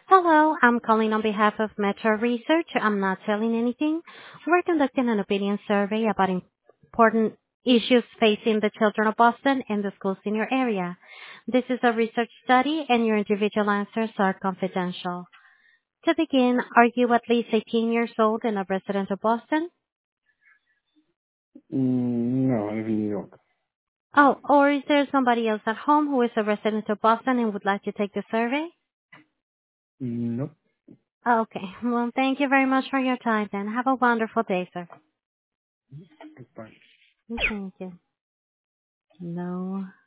Hello, I'm calling on behalf of Metro Research. I'm not selling anything. We're conducting an opinion survey about important issues facing the children of Boston and the schools in your area. This is a research study and your individual answers are confidential. To begin, are you at least 18 years old and a resident of Boston? No, I live in New York. Oh, or is there somebody else at home who is a resident of Boston and would like to take the survey? Nope. Okay, well, thank you very much for your time then. Have a wonderful day, sir. Goodbye. Thank you. No.